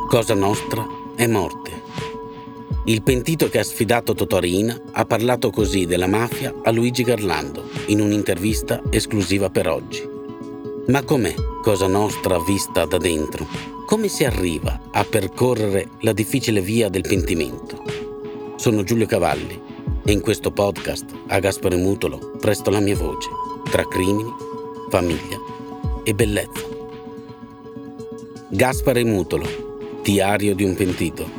Cosa Nostra è morte. Il pentito che ha sfidato Totò Riina ha parlato così della mafia a Luigi Garlando in un'intervista esclusiva per oggi. Ma com'è Cosa Nostra vista da dentro? Come si arriva a percorrere la difficile via del pentimento? Sono Giulio Cavalli e in questo podcast a Gaspare Mutolo presto la mia voce tra crimini, famiglia e bellezza. Gaspare Mutolo, diario di un pentito.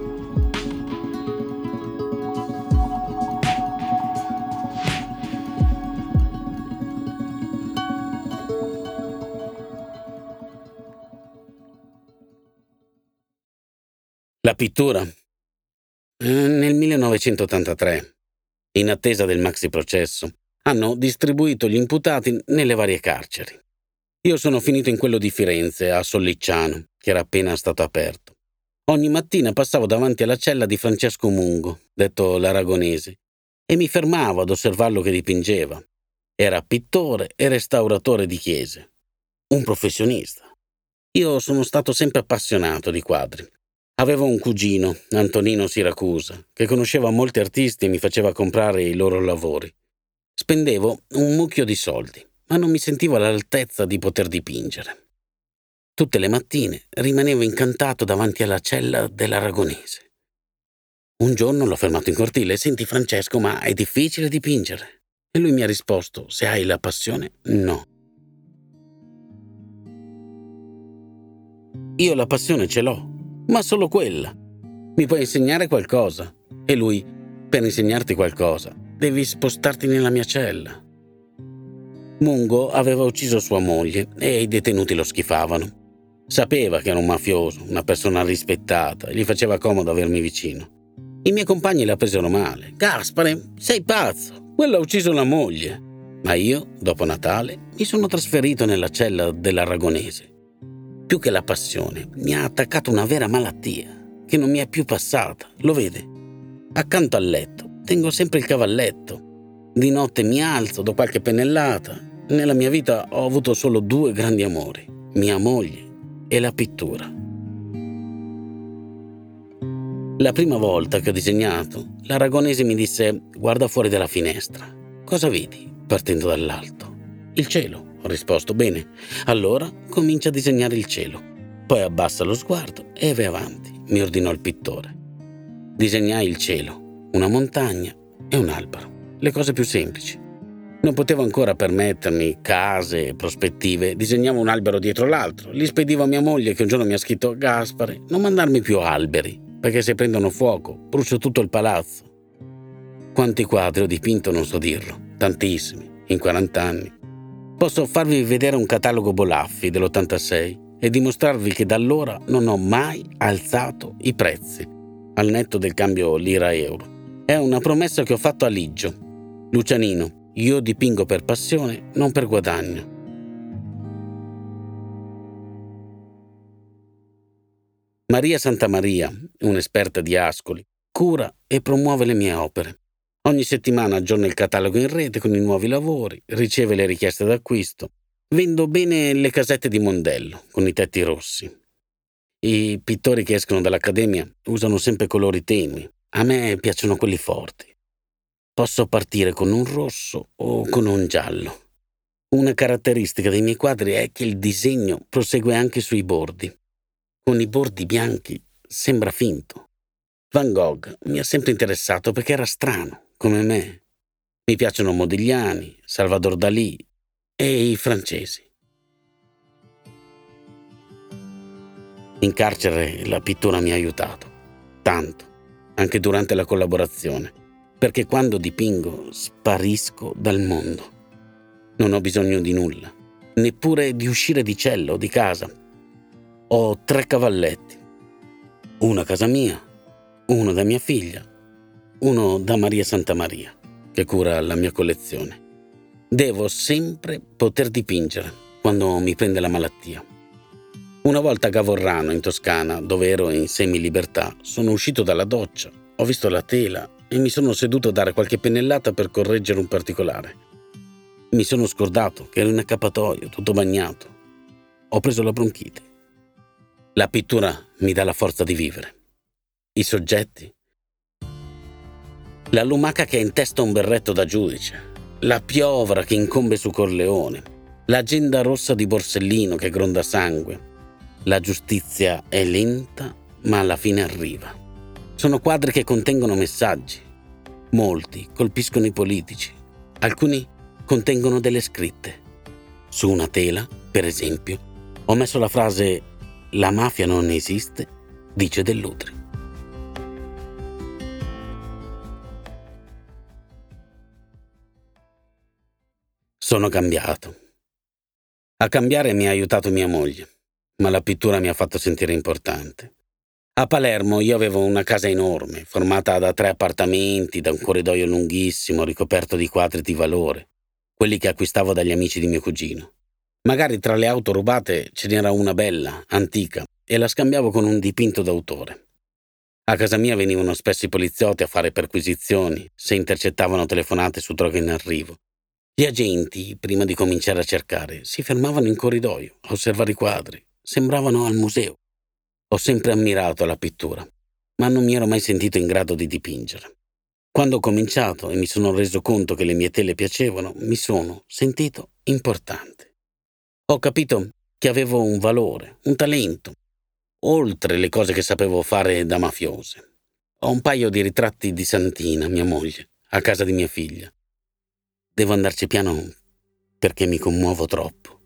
La pittura? Nel 1983, in attesa del maxi processo, hanno distribuito gli imputati nelle varie carceri. Io sono finito in quello di Firenze, a Sollicciano, che era appena stato aperto. Ogni mattina passavo davanti alla cella di Francesco Mungo, detto l'Aragonese, e mi fermavo ad osservarlo che dipingeva. Era pittore e restauratore di chiese. Un professionista. Io sono stato sempre appassionato di quadri. Avevo un cugino, Antonino Siracusa, che conosceva molti artisti e mi faceva comprare i loro lavori. Spendevo un mucchio di soldi, ma non mi sentivo all'altezza di poter dipingere. Tutte le mattine rimanevo incantato davanti alla cella dell'Aragonese. Un giorno l'ho fermato in cortile: «Senti Francesco, ma è difficile dipingere?» E lui mi ha risposto: «Se hai la passione, no». Io la passione ce l'ho, ma solo quella. Mi puoi insegnare qualcosa? E lui: «Per insegnarti qualcosa, devi spostarti nella mia cella». Mungo aveva ucciso sua moglie e i detenuti lo schifavano. Sapeva che era un mafioso, una persona rispettata, e gli faceva comodo avermi vicino. I miei compagni la presero male. «Gaspare, sei pazzo, quello ha ucciso la moglie». Ma io, dopo Natale, mi sono trasferito nella cella dell'Aragonese. Più che la passione, mi ha attaccato una vera malattia, che non mi è più passata, lo vede? Accanto al letto tengo sempre il cavalletto. Di notte mi alzo, do qualche pennellata. Nella mia vita ho avuto solo 2 grandi amori, mia moglie e la pittura. La prima volta che ho disegnato, l'Aragonese mi disse: «Guarda fuori dalla finestra». «Cosa vedi?» partendo dall'alto. «Il cielo», ho risposto. «Bene, allora comincia a disegnare il cielo. Poi abbassa lo sguardo e vai avanti», mi ordinò il pittore. Disegnai il cielo, una montagna e un albero, le cose più semplici. Non potevo ancora permettermi case e prospettive. Disegnavo un albero dietro l'altro. Li spedivo a mia moglie, che un giorno mi ha scritto: «Gaspare, non mandarmi più alberi, perché se prendono fuoco brucio tutto il palazzo». Quanti quadri ho dipinto non so dirlo, tantissimi, in 40 anni. Posso farvi vedere un catalogo Bolaffi dell'86 e dimostrarvi che da allora non ho mai alzato i prezzi, al netto del cambio lira-euro. È una promessa che ho fatto a Liggio. «Lucianino, io dipingo per passione, non per guadagno». Maria Santamaria, un'esperta di Ascoli, cura e promuove le mie opere. Ogni settimana aggiorna il catalogo in rete con i nuovi lavori, riceve le richieste d'acquisto. Vendo bene le casette di Mondello, con i tetti rossi. I pittori che escono dall'accademia usano sempre colori tenui. A me piacciono quelli forti. Posso partire con un rosso o con un giallo. Una caratteristica dei miei quadri è che il disegno prosegue anche sui bordi. Con i bordi bianchi sembra finto. Van Gogh mi ha sempre interessato perché era strano, come me. Mi piacciono Modigliani, Salvador Dalì e i francesi. In carcere la pittura mi ha aiutato, tanto, anche durante la collaborazione, perché quando dipingo sparisco dal mondo. Non ho bisogno di nulla, neppure di uscire di cella o di casa. Ho 3 cavalletti, uno a casa mia, uno da mia figlia, uno da Maria Santamaria, che cura la mia collezione. Devo sempre poter dipingere quando mi prende la malattia. Una volta a Gavorrano, in Toscana, dove ero in semilibertà, sono uscito dalla doccia, ho visto la tela e mi sono seduto a dare qualche pennellata per correggere un particolare. Mi sono scordato che ero in accappatoio, tutto bagnato. Ho preso la bronchite. La pittura mi dà la forza di vivere. I soggetti. La lumaca che ha in testa un berretto da giudice. La piovra che incombe su Corleone. L'agenda rossa di Borsellino che gronda sangue. La giustizia è lenta, ma alla fine arriva. Sono quadri che contengono messaggi. Molti colpiscono i politici. Alcuni contengono delle scritte. Su una tela, per esempio, ho messo la frase «La mafia non esiste», dice Dell'Utri. Sono cambiato. A cambiare mi ha aiutato mia moglie, ma la pittura mi ha fatto sentire importante. A Palermo io avevo una casa enorme, formata da 3 appartamenti, da un corridoio lunghissimo ricoperto di quadri di valore, quelli che acquistavo dagli amici di mio cugino. Magari tra le auto rubate ce n'era una bella, antica, e la scambiavo con un dipinto d'autore. A casa mia venivano spesso i poliziotti a fare perquisizioni, se intercettavano telefonate su droghe in arrivo. Gli agenti, prima di cominciare a cercare, si fermavano in corridoio a osservare i quadri. Sembravano al museo. Ho sempre ammirato la pittura, ma non mi ero mai sentito in grado di dipingere. Quando ho cominciato e mi sono reso conto che le mie tele piacevano, mi sono sentito importante. Ho capito che avevo un valore, un talento, oltre le cose che sapevo fare da mafiose. Ho un paio di ritratti di Santina, mia moglie, a casa di mia figlia. Devo andarci piano perché mi commuovo troppo.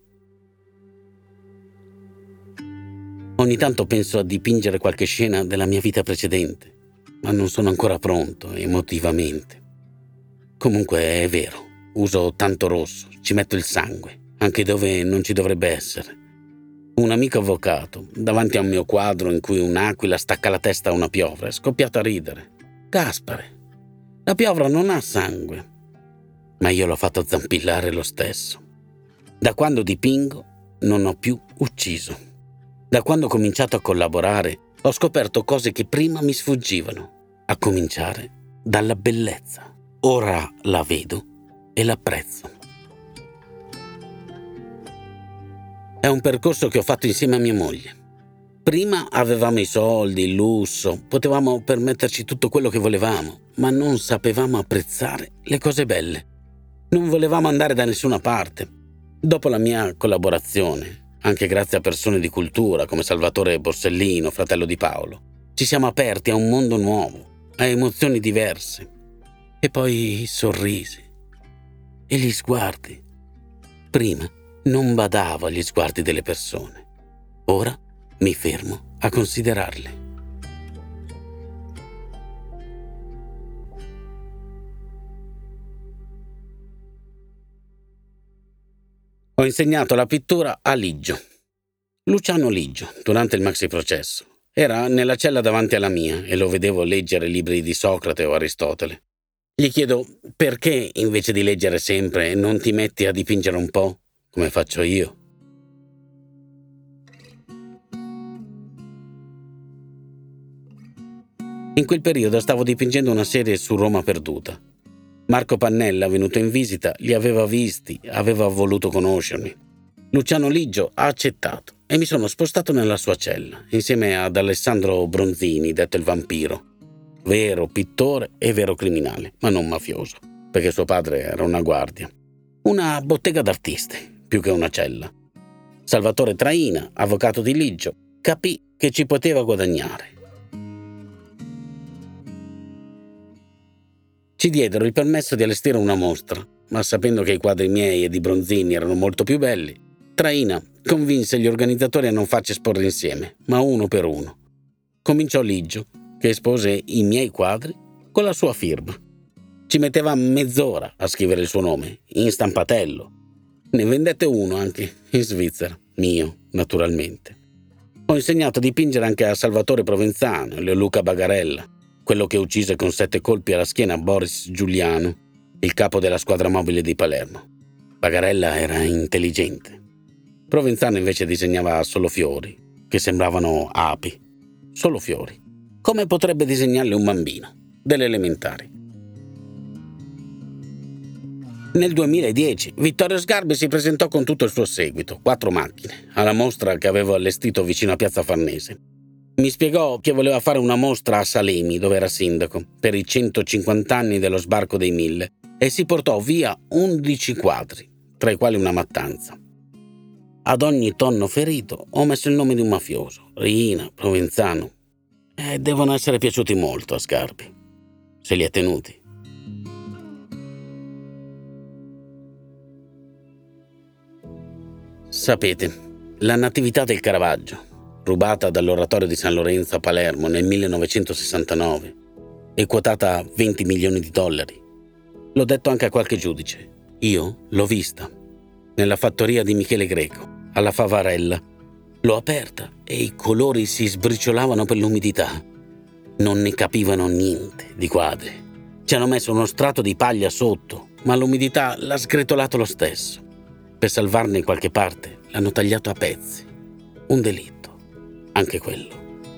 Ogni tanto penso a dipingere qualche scena della mia vita precedente, ma non sono ancora pronto emotivamente. Comunque è vero, uso tanto rosso, ci metto il sangue, anche dove non ci dovrebbe essere. Un amico avvocato, davanti a un mio quadro in cui un'aquila stacca la testa a una piovra, è scoppiato a ridere. Gaspare, la piovra non ha sangue. Ma io l'ho fatto zampillare lo stesso. Da quando dipingo non ho più ucciso. Da quando ho cominciato a collaborare ho scoperto cose che prima mi sfuggivano, a cominciare dalla bellezza. Ora la vedo e l'apprezzo. È un percorso che ho fatto insieme a mia moglie. Prima avevamo i soldi, il lusso, potevamo permetterci tutto quello che volevamo, ma non sapevamo apprezzare le cose belle. Non volevamo andare da nessuna parte. Dopo la mia collaborazione, anche grazie a persone di cultura come Salvatore Borsellino, fratello di Paolo, ci siamo aperti a un mondo nuovo, a emozioni diverse. E poi i sorrisi e gli sguardi. Prima non badavo agli sguardi delle persone. Ora mi fermo a considerarli. Ho insegnato la pittura a Liggio. Luciano Liggio, durante il maxi processo. Era nella cella davanti alla mia e lo vedevo leggere libri di Socrate o Aristotele. Gli chiedo perché invece di leggere sempre non ti metti a dipingere un po', come faccio io. In quel periodo stavo dipingendo una serie su Roma perduta. Marco Pannella, venuto in visita, li aveva visti, aveva voluto conoscermi. Luciano Liggio ha accettato e mi sono spostato nella sua cella, insieme ad Alessandro Bronzini, detto il vampiro. Vero pittore e vero criminale, ma non mafioso, perché suo padre era una guardia. Una bottega d'artisti, più che una cella. Salvatore Traina, avvocato di Liggio, capì che ci poteva guadagnare. Ci diedero il permesso di allestire una mostra, ma sapendo che i quadri miei e di Bronzini erano molto più belli, Traina convinse gli organizzatori a non farci esporre insieme, ma uno per uno. Cominciò Liggio, che espose i miei quadri con la sua firma. Ci metteva mezz'ora a scrivere il suo nome, in stampatello. Ne vendette uno anche in Svizzera, mio, naturalmente. Ho insegnato a dipingere anche a Salvatore Provenzano e a Luca Bagarella, quello che uccise con 7 colpi alla schiena Boris Giuliano, il capo della squadra mobile di Palermo. Bagarella era intelligente. Provenzano invece disegnava solo fiori, che sembravano api. Solo fiori. Come potrebbe disegnarli un bambino, delle elementari. Nel 2010 Vittorio Sgarbi si presentò con tutto il suo seguito, 4 macchine, alla mostra che avevo allestito vicino a Piazza Farnese. Mi spiegò che voleva fare una mostra a Salemi, dove era sindaco, per i 150 anni dello sbarco dei 1000 e si portò via 11 quadri, tra i quali una mattanza. Ad ogni tonno ferito ho messo il nome di un mafioso, Riina, Provenzano, e devono essere piaciuti molto a Sgarbi. Se li ha tenuti. Sapete, la Natività del Caravaggio, rubata dall'Oratorio di San Lorenzo a Palermo nel 1969 e quotata a 20 milioni di dollari. L'ho detto anche a qualche giudice. Io l'ho vista, nella fattoria di Michele Greco, alla Favarella. L'ho aperta e i colori si sbriciolavano per l'umidità. Non ne capivano niente di quadri. Ci hanno messo uno strato di paglia sotto, ma l'umidità l'ha sgretolato lo stesso. Per salvarne in qualche parte l'hanno tagliato a pezzi. Un delitto, anche quello.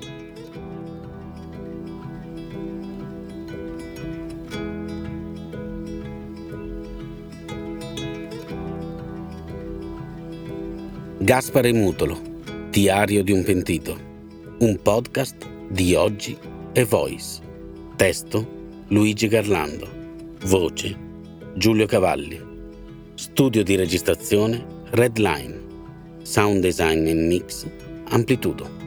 Gaspare Mutolo, Diario di un pentito. Un podcast di Oggi e Voice. Testo Luigi Garlando. Voce Giulio Cavalli. Studio di registrazione Redline. Sound design e mix Amplitudo.